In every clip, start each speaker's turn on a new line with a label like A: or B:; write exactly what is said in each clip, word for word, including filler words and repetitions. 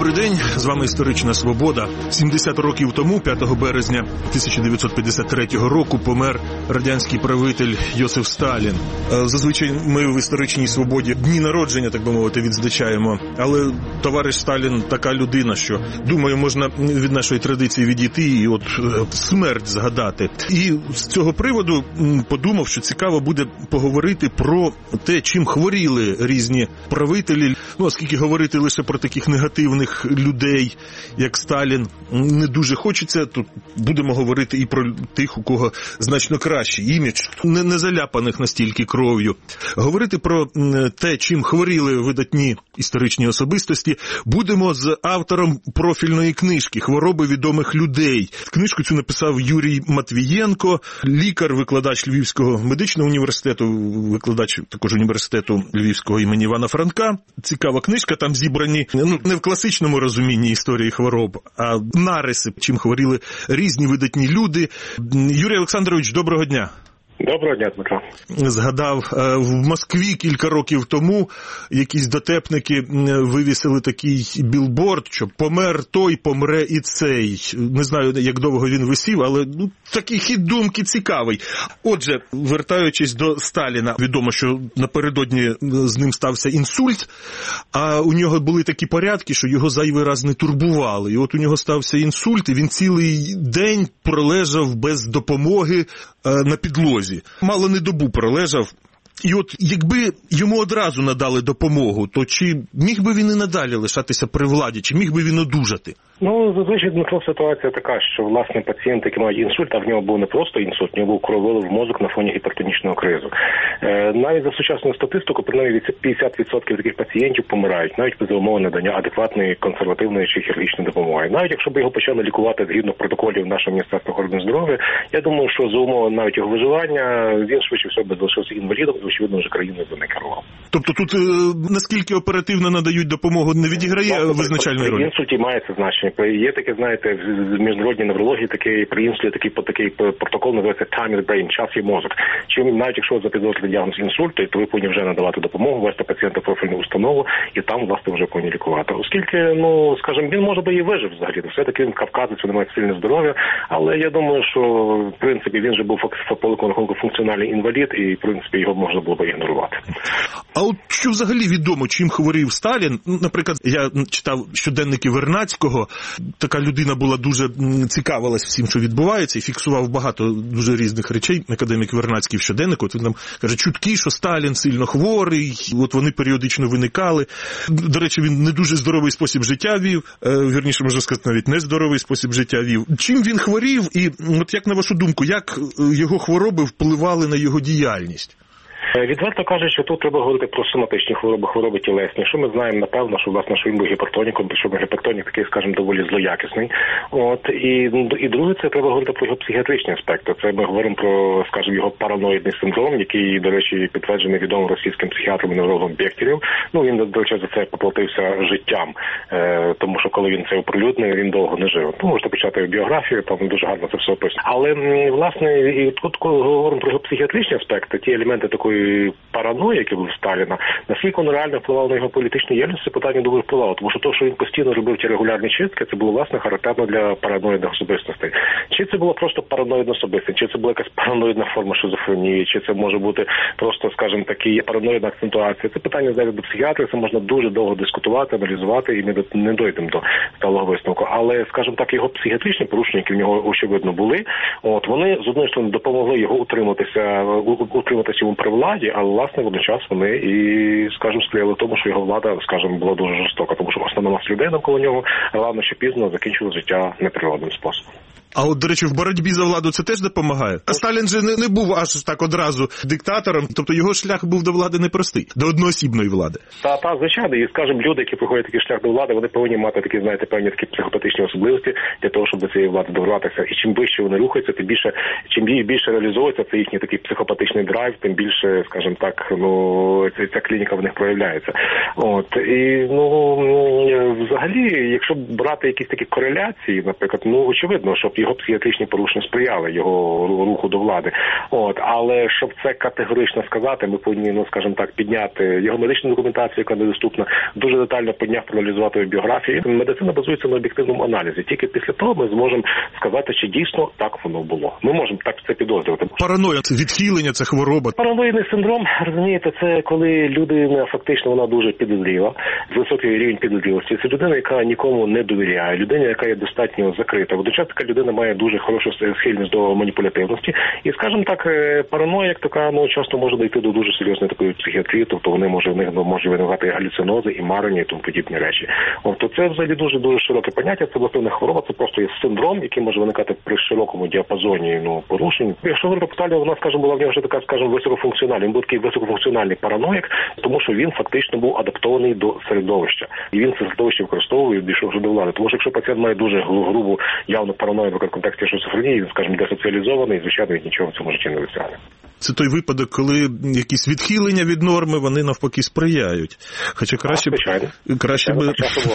A: Добрий день, з вами «Історична Свобода». сімдесят років тому, п'ятого березня тисяча дев'ятсот п'ятдесят третього року, помер радянський правитель Йосиф Сталін. Зазвичай ми в «Історичній Свободі» дні народження, так би мовити, відзначаємо. Але товариш Сталін така людина, що, думаю, можна від нашої традиції відійти і от смерть згадати. І з цього приводу подумав, що цікаво буде поговорити про те, чим хворіли різні правителі. Ну, оскільки говорити лише про таких негативних людей, як Сталін, не дуже хочеться, то будемо говорити і про тих, у кого значно кращий імідж, не, не заляпаних настільки кров'ю. Говорити про те, чим хворіли видатні історичні особистості, будемо з автором профільної книжки «Хвороби відомих людей». Книжку цю написав Юрій Матвієнко, лікар, викладач Львівського медичного університету, викладач також університету Львівського імені Івана Франка. Цікава книжка, там зібрані, ну, не в класичному розумінні історії хвороб, а нариси, чим хворіли різні видатні люди. Юрій Олександрович, доброго дня.
B: Доброго дня, Дмитро.
A: Згадав, в Москві кілька років тому якісь дотепники вивісили такий білборд, що помер той, помре і цей. Не знаю, як довго він висів, але ну, такий хід думки цікавий. Отже, вертаючись до Сталіна, відомо, що напередодні з ним стався інсульт, а у нього були такі порядки, що його зайвий раз не турбували. І от у нього стався інсульт, і він цілий день пролежав без допомоги на підлозі. Мало не добу пролежав. І от якби йому одразу надали допомогу, то чи міг би він і надалі лишатися при владі, чи міг би він одужати?
B: Ну, зазвичай, Дмитро, ситуація така, що, власне, пацієнти, які мають інсульт, а в нього був не просто інсульт, в нього був крововилив в мозок на фоні гіпертонічного кризу. Е, навіть за сучасну статистику, принаймні п'ятдесят відсотків таких пацієнтів помирають, навіть без умови надання адекватної консервативної чи хірургічної допомоги. Навіть якщо б його почали лікувати згідно протоколів нашого Міністерства охорони здоров'я, я думаю, що за умови навіть його виживання, він швидше всього би залишився інвалідом і, очевидно, вже країною би не керував.
A: Тобто тут е, наскільки оперативно надають допомогу, не відіграє ну, визначальної ролі?
B: При інсульті має це значення. Є таке, знаєте, в міжнародній неврології такий при інсульті такий, такий протокол називається time in the brain, час є мозок. Чим навіть якщо запідозрили діагноз інсульту, то ви повинні вже надавати допомогу, вести пацієнта в профільну установу і там, власне, вже повинні лікувати. Оскільки, ну, скажімо, він може би і вижив взагалі, все-таки він кавказець, він має сильне здоров'я, але я думаю, що, в принципі, він же був по рахунку функціональний інвалід і, в принципі, його можна було б ігнорувати.
A: А от що взагалі відомо, чим хворів Сталін? Наприклад, я читав щоденники Вернадського. Така людина була дуже цікавилась всім, що відбувається, і фіксував багато дуже різних речей. Академік Вернадський в щоденнику, от він нам каже, чутки, що Сталін сильно хворий, от вони періодично виникали. До речі, він не дуже здоровий спосіб життя вів, вірніше, можна сказати, навіть нездоровий спосіб життя вів. Чим він хворів, і от як на вашу думку, як його хвороби впливали на його діяльність?
B: Відверто кажуть, що тут треба говорити про соматичні хвороби, хвороби тілесні. Що ми знаємо, напевно, що, власне, що він був гіпертоніком, причому гіпертонік такий, скажімо, доволі злоякісний. От, і, і друге, це треба говорити про його психіатричні аспекти. Це ми говоримо про, скажімо, його параноїдний синдром, який, до речі, підтверджений відомим російським психіатром і неврологом Бехтерєв. Ну, він, до речі, за це поплатився життям, е, тому що коли він це оприлюднив, він довго не жив. Ну, можете почати біографію, там дуже гарно це все описано. Але, власне, і тут, коли говоримо про його психіатричні аспекти, ті елементи такої параної, які були в Сталіна, наскільки воно реально впливало на його політичну діяльність, це питання дуже впливало. Тому що те, що він постійно робив ті регулярні чистки, це було, власне, характерно для параноїдних особистостей. Чи це було просто параноїдна особистість, чи це була якась параноїдна форма шизофренії, чи це може бути просто, скажімо, такі параноїдна акцентуація. Це питання зараз до психіатра, це можна дуже довго дискутувати, аналізувати і не, не дойдемо до сталого висновку. Але, скажімо так, його психіатричні порушення, які в нього, очевидно, були, от, вони, з однієї сторони, допомогли його утриматися, утриматися йому при владі, але, власне, водночас вони і, скажімо, сприяли тому, що його влада, скажімо, була дуже жорстока, тому що основна маса людей навколо нього рано чи пізно закінчила життя неприродним способом.
A: А от, до речі, в боротьбі за владу це теж допомагає? А Сталін же не, не був аж так одразу диктатором, тобто його шлях був до влади непростий, до одноосібної влади.
B: Та, та, звичайно, і, скажімо, люди, які проходять такий шлях до влади, вони повинні мати такі, знаєте, певні такі психопатичні особливості для того, щоб до цієї влади добратися. І чим вище вони рухаються, тим більше, чим більше реалізується це їхній такий психопатичний драйв, тим більше, скажімо так, ну, ця клініка в них проявляється. От, і, ну, взагалі, якщо брати якісь такі кореляції, наприклад, ну, очевидно, що його психіатричні порушення сприяли його руху до влади. От, але щоб це категорично сказати, ми повинні, ну, скажімо так, підняти його медичну документацію, яка недоступна, дуже детально підняв, проаналізувати його біографію. Медицина базується на об'єктивному аналізі. Тільки після того ми зможемо сказати, чи дійсно так воно було. Ми можемо так це підозрювати.
A: Параноя, це відхилення, це хвороба.
B: Параноїдний синдром, розумієте, це коли людина фактично вона дуже підозріла, високий рівень підозрілості. Це людина, яка нікому не довіряє, людина, яка є достатньо закрита. Водночас така людина має дуже хорошу схильність до маніпулятивності. І, скажімо так, параноя, як така, ну, часто може дійти до дуже серйозної такої психіатрії, тобто вони може в них може виникати галюцинози і марення і тому подібні речі. Тобто це взагалі дуже-дуже широке поняття, це власне не хвороба, це просто є синдром, який може виникати при широкому діапазоні, ну, порушень. Якщо говорити про Сталіна, вона, скажімо, була в нього вже така, скажімо, високофункціональна. Він був такий високофункціональний параноїк, тому що він фактично був адаптований до середовища. І він це середовище використовує і дійшов вже до влади. Тому що якщо пацієнт має дуже грубу, явну параною в контексті шизофренії, він, скажімо, десоціалізований, звичайно, він нічого в цьому житті не досягне.
A: Це той випадок, коли якісь відхилення від норми, вони навпаки сприяють. Хоча краще б... Краще, б...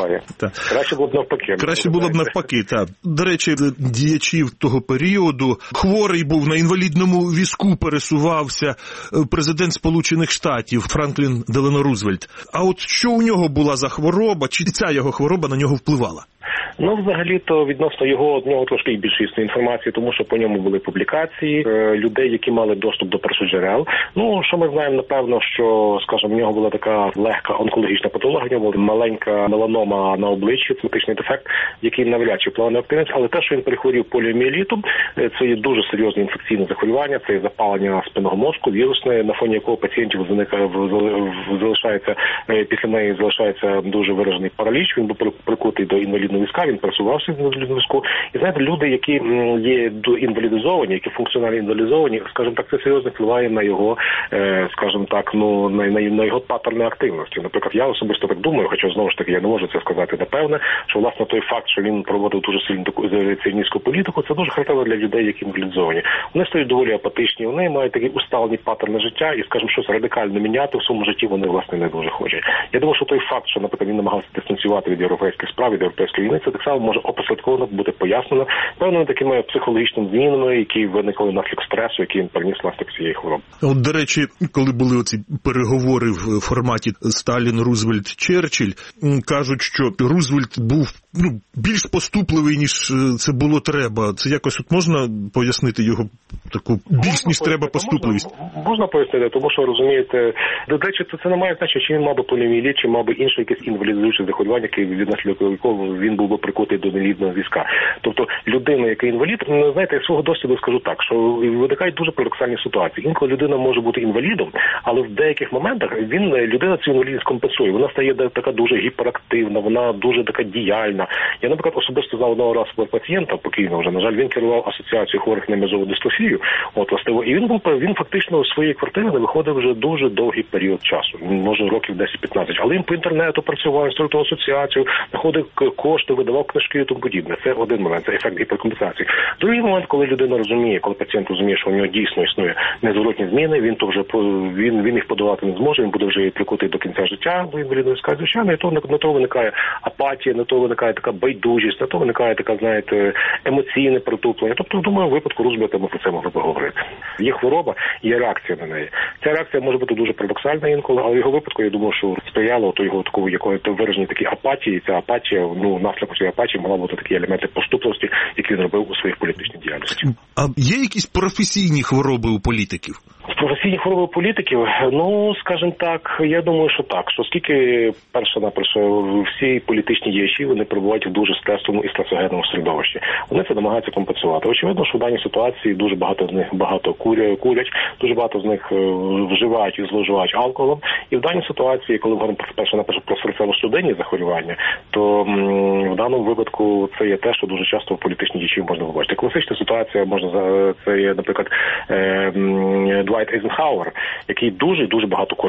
B: краще було б навпаки.
A: Краще було б навпаки, так. До речі, діячів того періоду, хворий був, на інвалідному візку пересувався президент Сполучених Штатів Франклін Делано Рузвельт. А от що у нього була за хвороба, чи ця його хвороба на нього впливала?
B: Ну, взагалі-то, відносно його, од нього трошки більше існує інформації, тому що по ньому були публікації е, людей, які мали доступ до першоджерел. Ну, що ми знаємо, напевно, що, скажімо, в нього була така легка онкологічна патологія, в нього була маленька меланома на обличчі, симптоматичний дефект, який навряд чи впливав на активність, але те, що він перехворів поліомієлітом, це є дуже серйозне інфекційне захворювання, це є запалення спинного мозку, вірусне, на фоні якого пацієнтів заникає, залишається, після неї залишається дуже виражений параліч, він був прикутий до інвалідного візка, він пересувався в інвалідному візку. І, знаєте, люди, які є інвалідизовані, які функціонально інвалідизовані, скажімо так, це серйозно впливає на його, скажімо так, ну, на, на, на його паттерни активності. Наприклад, я особисто так думаю, хоча, знову ж таки, я не можу це сказати напевне, що, власне, той факт, що він проводив дуже сильну таку ціоністську політику, це дуже характерно для людей, які інвалідизовані. Вони стають доволі апатичні, вони мають такі усталені паттерни життя і, скажімо, щось радикально міняти в своєму житті вони, власне, не дуже хочуть. Я думаю, що той факт, що, наприклад, він намагався дистанціювати від європейських справ, від європейської війни, це так само може опосередковано бути пояснено певними такими психологічними змінами, які виникли внаслідок стресу, який він переніс внаслідок цієї хвороби.
A: От, до речі, коли були оці переговори в форматі Сталін, Рузвельт, Черчилль, кажуть, що Рузвельт був, ну, більш поступливий, ніж це було треба. Це якось от можна пояснити його таку більш, ніж треба поступливість?
B: Можна, можна пояснити, тому що, розумієте, до речі, це, це не має значення, чи він мав би поліомієліт, чи мав би інше якесь інвалідизуюче захворювання, від наслідку якого він був би прикутий до інвалідного візка. Тобто людина, яка інвалід, знаєте, я свого досвіду скажу так, що виникають дуже парадоксальні ситуації. Інколи людина може бути інвалідом, але в деяких моментах він, людина цю інвалідність компенсує. Вона стає така дуже гіперактивна, вона дуже така діяльна. Я, наприклад, особисто знав одного разу пацієнта, покійного вже, на жаль, він керував асоціацією хворих на м'язову дистрофію, от, властиво, і він був, він фактично з своєї квартири не виходив вже дуже довгий період часу, може років десять-п'ятнадцять, але він по інтернету працював, інструктор асоціацію, знаходив кошти, видавав книжки і тому подібне. Це один момент, це ефект гіперкомпенсації. Другий момент, коли людина розуміє, коли пацієнт розуміє, що у нього дійсно існує незворотні зміни, він то вже він, він їх подолати не зможе, він буде вже прикутий до кінця життя до інвалідної візка, звичайно, і то на то виникає апатія, на то виникає така байдужість, на то виникає така, знаєте, емоційне притуплення. Тобто, думаю, в випадку Рузвельта ми про це могли поговорити. Є хвороба, є реакція на неї. Ця реакція може бути дуже парадоксальна інколи, але в його випадку, я думаю, що сприяло то його такого якої то вираженій такій апатії. Ця апатія, ну, наслідок цієї апатії могла бути такі елементи поступливості, які він робив у своїх політичних діяльності.
A: А є якісь професійні хвороби у політиків?
B: Професійні хвороби політиків, ну, скажімо так, я думаю, що так, що оскільки, перше-наперше, всі політичні діячі, вони перебувають в дуже стресовому і стресогенному середовищі. Вони це намагаються компенсувати. Очевидно, що в даній ситуації дуже багато з них багато курять, дуже багато з них вживають і зловживають алкоголем. І в даній ситуації, коли ми говоримо перше-наперше про серцево-судинні захворювання, то м, в даному випадку це є те, що дуже часто в політичні діячі можна побачити. Класична ситуація можна, це є, наприклад, е, Двайт Ейзенхауер, який дуже-дуже багато курив.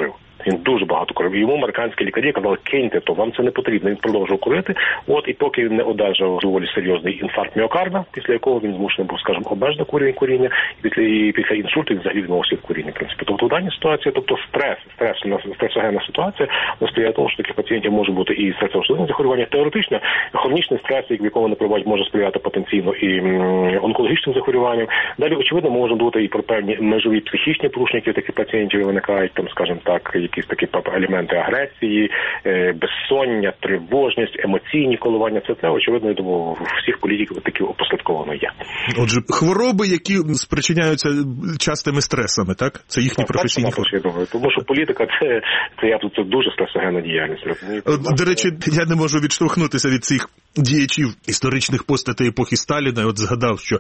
B: Він дуже багато курив. Йому американські лікарі казали, киньте то, вам це не потрібно. Він продовжував курити. От, і поки він не одержав доволі серйозний інфаркт міокарда, після якого він змушений був, скажімо, обмежити куріння, і після, і після інсульту він взагалі відмовився від куріння, в принципі. Тобто в даній ситуації, тобто стрес, стрес, стресогенна ситуація, сприяє тому, що таких пацієнтів може бути і серцево-судинні захворювання. Теоретично, хронічний стрес, в якому вони перебувають, може сприяти потенційно і онкологічним захворюванням. Далі, очевидно, може бути і про певні межові психічні порушення, які таких пацієнтів виникають, там, скажімо так, якісь такі елементи агресії, безсоння, тривожність, емоційні коливання. Це це, очевидно, я думаю, у всіх політиків таки опосередковано є.
A: Отже, хвороби, які спричиняються частими стресами, так? Це їхні так, професійні хвороби.
B: Тому що політика це, це, я тут, це дуже стресогенна діяльність.
A: До речі, я не можу відштовхнутися від цих діячів історичних постатей епохи Сталіна. Я от згадав, що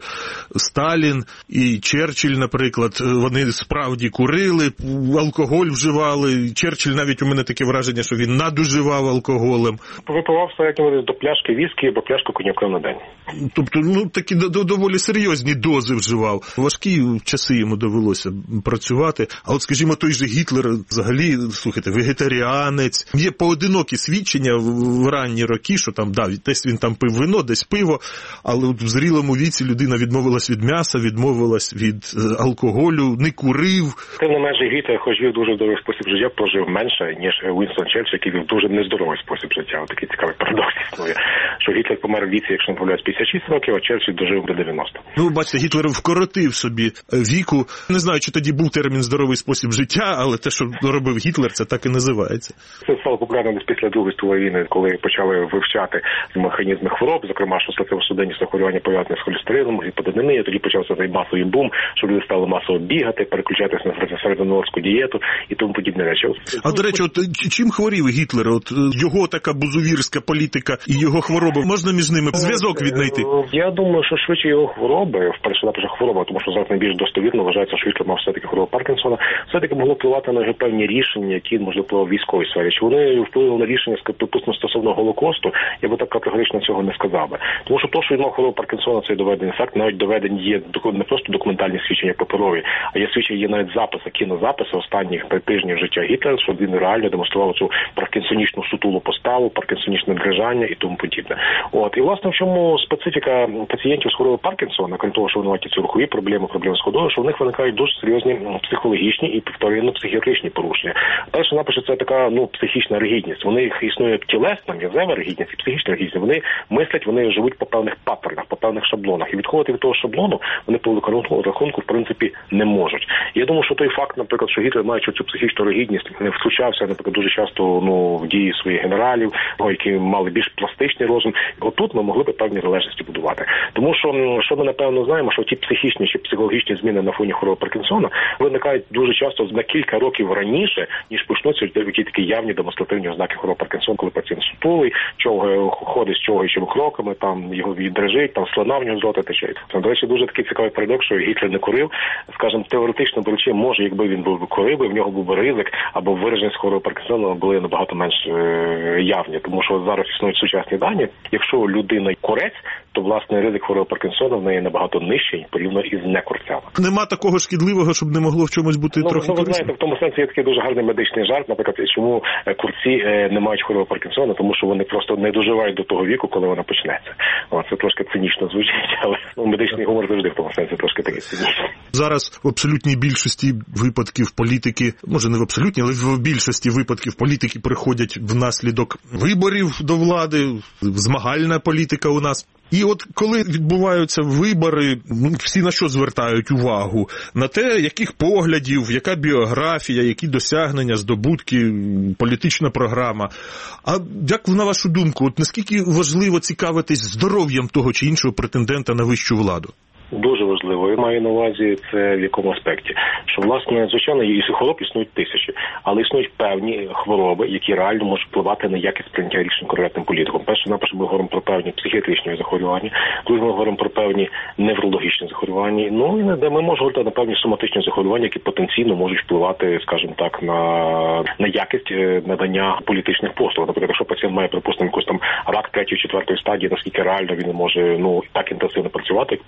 A: Сталін і Черчилль, наприклад, вони справді курили, алкоголь вживали. Черчилль, навіть у мене таке враження, що він надуживав алкоголем.
B: Випивав середньо до пляшки віскі або пляшку коньяку на день.
A: Тобто, ну, такі доволі серйозні дози вживав. Важкі часи йому довелося працювати. А от, скажімо, той же Гітлер, взагалі, слухайте, вегетаріанець. Є поодинокі свідчення в ранні роки, що там, да, десь він там пив вино, десь пиво, але от в зрілому віці людина відмовилась від м'яса, відмовилась від алкоголю, не курив.
B: Тим не менше, Гітлер, хоч вів дуже здоровий спосіб життя, прожив менше, ніж Уінстон Черчилль, який вів дуже нездоровий спосіб життя. Ось такий цікавий парадокс існує, що Гітлер помер в віці, якщо не помиляюсь, п'ятдесят шість років, а Черчилль дожив до дев'яносто.
A: Ну, бачите, Гітлер вкоротив собі віку. Не знаю, чи тоді був термін «здоровий спосіб життя», але те, що робив Гітлер, це так і називається.
B: Це стало популярним десь після Другої світової війни, коли почали вивчати механізми хвороб, зокрема, що серцево-судинні захворювання пов'язані з холестерином, гіподинамія, тоді почався цей масовий бум, що люди стали масово бігати, переключатися на середземноморську дієту і тому подібне речі.
A: А, до речі, от чим хворів Гітлер? От його така бузувірська політика і його хвороби, можна між ними зв'язок віднайти?
B: Я думаю, що швидше його хвороби, вперше напише хвороба, тому що зараз найбільш достовірно вважається, що Гітлер мав все-таки хворобу Паркінсона, все-таки могло впливати на його певні рішення, які, можливо, впливали в військовій сфері. Чи вони впливали на рішення, припустимо, стосовно Голокосту, я би так категорично цього не сказав би. Тому що то, що він мав хворобу Паркінсона, це доведений факт, навіть доведені є не просто документальні свідчення паперові, а є свідчення, є навіть записи, кінозаписи останніх тижнів життя Гітлера, що він реально демонстрував цю паркінсонічну сутулу поставу, паркінсонічне дрижання і тому подібне. От. І, власне, в чому специфіка пацієнтів з хворобою Паркінсона, крім того, що вони мають ці рухові проблеми, проблеми з ходою, що в них виникають дуже серйозні психологічні і повторюємо психіатричні порушення. Перше напише, це така, ну, психічна ригідність. Вони їх існує тілесна, м'язева ригідність і психічна ригідність. Вони мислять, вони живуть по певних паттернах, по певних шаблонах. І відходити від того шаблону вони по великому рахунку, в принципі, не можуть. І я думаю, що той факт, наприклад, що Гітлер, маючи цю психічну ригідність, не втручався, наприклад, дуже часто, ну, в дії своїх генералів, які мали більш пластичний розум. Отут ми могли б певні залежності будувати. Тому що, що ми, напевно, знаємо, що ті психічні чи психологічні зміни на фоні хвороби Паркінсона виникають дуже часто на кілька років раніше, ніж почнуться які такі явні демонстративні ознаки хвороби Паркінсона, коли пацієнт сутулий, чого ходить з чогось кроками, там його віддрижить, там слина в нього з рота тече. До речі, дуже такий цікавий парадокс, що Гітлер не курив. Скажімо, теоретично беручи, може, якби він був курив, в нього був би ризик, або вираженість хвороби Паркінсона були набагато менш е, явні. Тому що зараз існують сучасні дані. Якщо людина курець, то, власне, ризик хвороби Паркінсона в неї набагато нижчий, порівняно із некурцями.
A: Нема такого шкідливого, щоб не могло в чомусь бути ну, трохи
B: ну, ви
A: корисним?
B: знаєте, в тому сенсі є такий дуже гарний медичний жарт, наприклад, чому курці не мають хвороби Паркінсона, тому що вони просто не доживають до того віку, коли вона почнеться. О, це трошки цинічно звучить, але ну, медичний гумор завжди в тому сенсі трошки такий цинічний.
A: Зараз в абсолютній більшості випадків політики, може не в абсолютній, але в більшості випадків політики приходять внаслідок виборів до влади, змагальна політика у нас. І от коли відбуваються вибори, всі на що звертають увагу? На те, яких поглядів, яка біографія, які досягнення, здобутки, політична програма. А як, на вашу думку, от наскільки важливо цікавитись здоров'ям того чи іншого претендента на вищу владу?
B: Дуже важливо. Я маю на увазі це в якому аспекті. Що, власне, звичайно, і хвороб існують тисячі, але існують певні хвороби, які реально можуть впливати на якість прийняття рішень коректним політиком. Перше, наприклад, ми говоримо про певні психіатричні захворювання, друге, ми говоримо про певні неврологічні захворювання, ну, і де ми можемо говорити на певні соматичні захворювання, які потенційно можуть впливати, скажімо так, на, на якість надання політичних послуг. Наприклад, якщо пацієнт має, припустимо, якийсь там рак третьої, четвертої стадії, наскільки реально він може, ну, так інтенсивно працювати, як політик,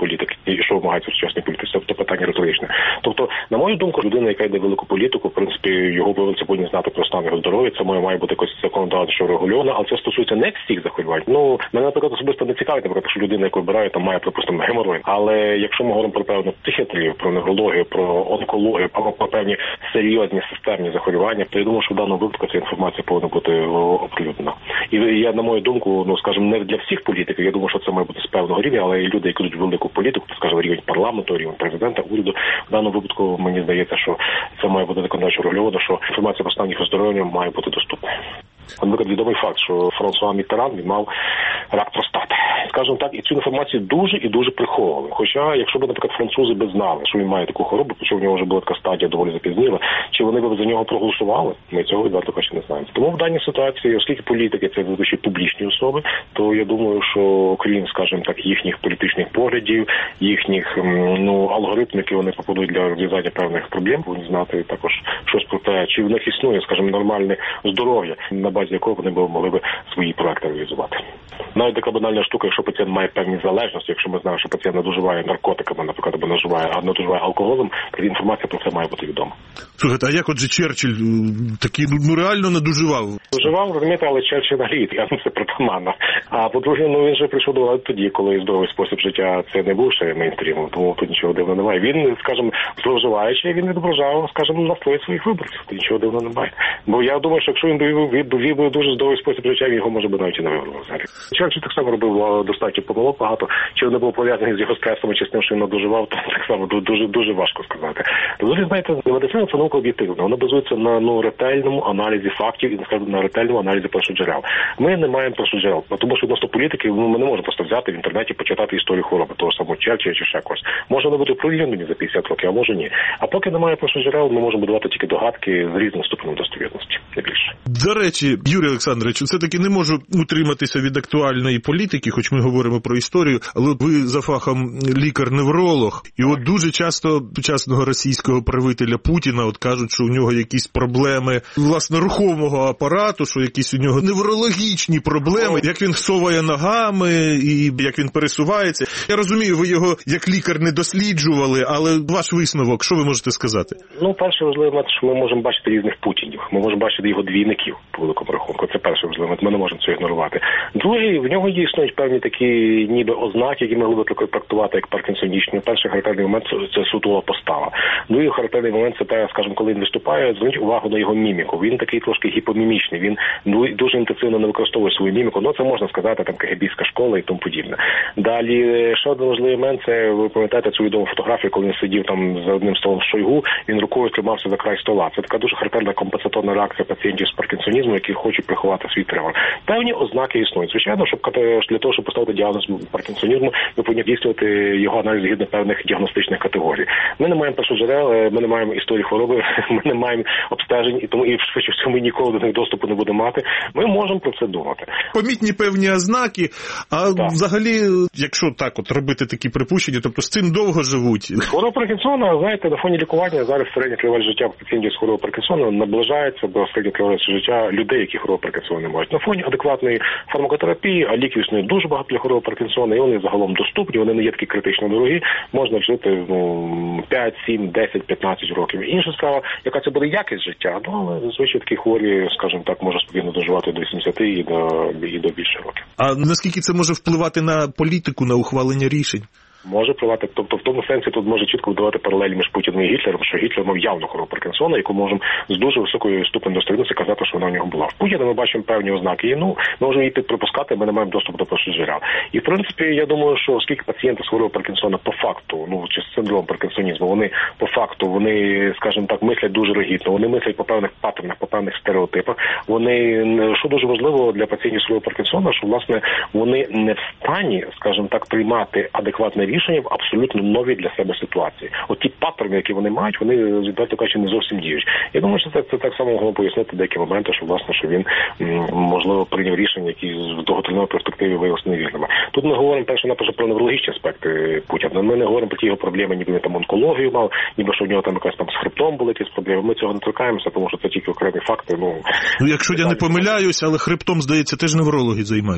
B: і що вимагається в сучасній політиці, тобто питання риторичне. Тобто, на мою думку, людина, яка йде в велику політику, в принципі, його виборці повинні знати про стан його здоров'я, це має, має бути якось законодавчо регульовано, але це стосується не всіх захворювань. Ну, мене, наприклад, особисто не цікавить, наприклад, що людина, яку вибирає, там має, припустимо, геморой. Але якщо ми говоримо про певну психіатрію, про неврологію, про онкологію, або про певні серйозні системні захворювання, то я думаю, що в даному випадку ця інформація повинна бути оприлюднена. І я, на мою думку, ну, скажімо, не для всіх політиків, я думаю, що це має бути з певного рівня, але і люди, які йдуть в велику політику, скажімо, рівень парламенту, рівень президента, уряду, в даному випадку мені здається, що це має бути законодавчо регульовано, що інформація про стан їх оздоровлення має бути доступна. Наприклад, відомий факт, що Франсуа Міттеран, він мав рак простати. Скажімо так, і цю інформацію дуже і дуже приховували. Хоча, якщо б, наприклад, французи би знали, що він має таку хворобу, що в нього вже була така стадія доволі запізніла, чи вони б за нього проголосували, ми цього відверто хоч не знаємо. Тому в даній ситуації, оскільки політики це зазвичай публічні особи, то я думаю, що окрім, скажімо так, їхніх політичних поглядів, їхніх ну, алгоритмів, які вони пропонують для розв'язання певних проблем, повинні знати також щось про те, чи в них існує, скажімо, нормальне здоров'я, на базі якого вони б могли б свої проекти реалізувати. Навіть така банальна штука, якщо пацієнт має певні залежності, якщо ми знаємо, що пацієнт надуживає наркотиками, наприклад, або надуживає, а надуживає алкоголем, то інформація про це має бути відома.
A: Слухайте, а як отже Черчилль такий, ну реально надуживав?
B: Надуживав, розумієте, але Черчилль наліт, я це притаманно. А по-друге, ну він же прийшов до влади тоді, коли здоровий спосіб життя це не був ще мейнстрімом, тому тут нічого дивного немає. Він, скажімо, зловживаючи, він відображав, скажімо, настрої своїх виборців, тут нічого дивного немає. Бо я думаю, що якщо він вів би дуже здоровий спосіб життя, він його, може би, навіть і не вибрав взагалі. Черчилль так само робив достатньо помилок багато. Чи вони були пов'язані з його стресами, чи з тим, що він надуживав, то так само дуже, дуже важко сказати. Взагалі, знаєте, медицина – це наука об'єктивна. Вона базується на ну, ретельному аналізі фактів і, скажімо, на ретельному аналізі першоджерел. Ми не маємо першоджерел, тому що відносно політики ми не можемо просто взяти в інтернеті, почитати історію хвороби, того самого Черчилля чи ще когось. Може вони бути провірені за п'ятдесят років, а може ні. А поки немає першоджерел, ми можемо будувати тільки догадки з різним ступенем достовірності, не більше.
A: До речі, Юрій Олександрович, все-таки не можу утриматися від актуальної політики, хоч ми говоримо про історію, але ви за фахом лікар-невролог, і от дуже часто сучасного російського правителя Путіна от кажуть, що у нього якісь проблеми, власне, рухомого апарату, що якісь у нього неврологічні проблеми, як він соває ногами і як він пересувається. Я розумію, ви його як лікар не досліджували, але ваш висновок, що ви можете сказати?
B: Ну, перше важливе момент, що ми можемо бачити різних Путінів, ми можемо бачити його двійників по великому рахунку, це перше важливе момент, ми не можемо це ігнорувати. Другий, в нього існують певні такі ніби ознаки, які могли б трактувати як паркінсонічні. Перший характерний момент – це сутула постава. Другий характерний момент – це те, скажімо, коли він виступає, зверніть увагу на його міміку. Він такий трошки гіпомімічний, він дуже інтенсивно не використовує свою міміку. Ну, це можна сказати, там, КГБська школа і тому подібне. Далі, ще один важливий момент – це, ви пам'ятаєте цю відому фотографію, коли він сидів там за одним столом з Шойгу, він рукою тримався за край стола. Це така дуже характерна компенсаторна реакція пацієнтів з паркінсонізму, які хочуть приховати свій тривор. Певні ознаки існують. Звичайно, щоб для того, щоб поставити діагноз паркінсонізму, ми повинні здійснювати його аналіз згідно певних діагностичних категорій. Ми не маємо першоджерел, ми не маємо історії хвороби, ми не маємо обстежень, і тому і швидше всього ми ніколи до них доступу не будемо мати. Ми можемо про це думати.
A: Помітні певні ознаки, а так. Взагалі, якщо так от робити такі припущення, тобто з цим довго живуть?
B: Хвороба Паркінсона, знаєте, на фоні лікування зараз середня тривалість життя пацієнтів з хворобою Паркінсона наближається до середньої тривалості життя людей, які хворобу Паркінсона не мають. На фоні адекватної фармакотерапії, а ліків існує дуже багато для хвороби Паркінсона, і вони загалом доступні, вони не є такі критично дорогі, можна жити ну, п'ять, сім, десять, п'ятнадцять років. Інша справа, яка це буде якість життя, ну, але зазвичай такі хворі, скажімо так, може спокійно доживати до вісімдесяти і до, і до більше років.
A: А наскільки це може впливати на політику, на ухвалення рішень?
B: Може впливати, тобто в тому сенсі тут може чітко видавати паралелі між Путіним і Гітлером, що Гітлер мав явну хворобу Паркінсона, яку можемо з дуже високою ступенем достовірності казати, що вона у нього була. В Путіна ми бачимо певні ознаки, і ну, ми можемо її підприпускати, ми не маємо доступу до першоджерел. І в принципі, я думаю, що оскільки пацієнти з хворобою Паркінсона по факту, ну, чи з синдромом паркінсонізму, вони по факту, вони, скажімо так, мислять дуже ригідно, вони мислять по певних паттернах, по певних стереотипах. Вони, що дуже важливо для пацієнтів з хворобою Паркінсона, що, власне, вони не в стані, скажімо так, приймати адекватне рішення в абсолютно нові для себе ситуації. От ті паттерни, які вони мають, вони, відверто кажучи, не зовсім діють. Я думаю, що це, це так само могло пояснити деякі моменти, що, власне, що він, можливо, прийняв рішення, які в довготерміновій перспективі виявилися невірними. Тут ми говоримо, перше-наперше, про неврологічні аспекти Путіна. Ми не говоримо про ті його проблеми, ніби він там онкологію мав, ніби що в нього там якась там з хребтом були якісь проблеми. Ми цього не торкаємося, тому що це тільки окремі факти. Ну,
A: ну якщо я не помиляюсь, але хребтом, здається, теж неврологи займаються.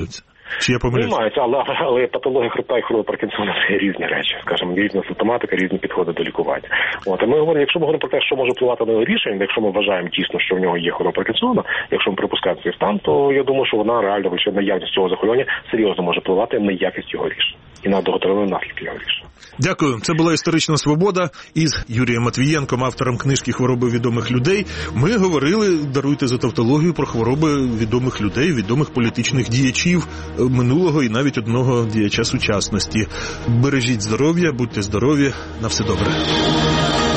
A: Чи я помиляюсь?
B: Займаються, але, але патологія хребта і хвороба Паркінсона – це різні речі, скажімо, різна симптоматика, різні підходи до лікування. От, а ми говоримо, якщо ми говоримо про те, що може впливати на його рішення, якщо ми вважаємо дійсно, що в нього є хвороба Паркінсона, якщо ми припускаємо цей стан, то я думаю, що вона реально, що наявність цього захворювання серйозно може впливати на якість його рішень і на довготривалі наслідки його рішення.
A: Дякую. Це була «Історична свобода» із Юрієм Матвієнком, автором книжки «Хвороби відомих людей». Ми говорили, даруйте за тавтологію, про хвороби відомих людей, відомих політичних діячів минулого і навіть одного діяча сучасності. Бережіть здоров'я, будьте здорові, на все добре.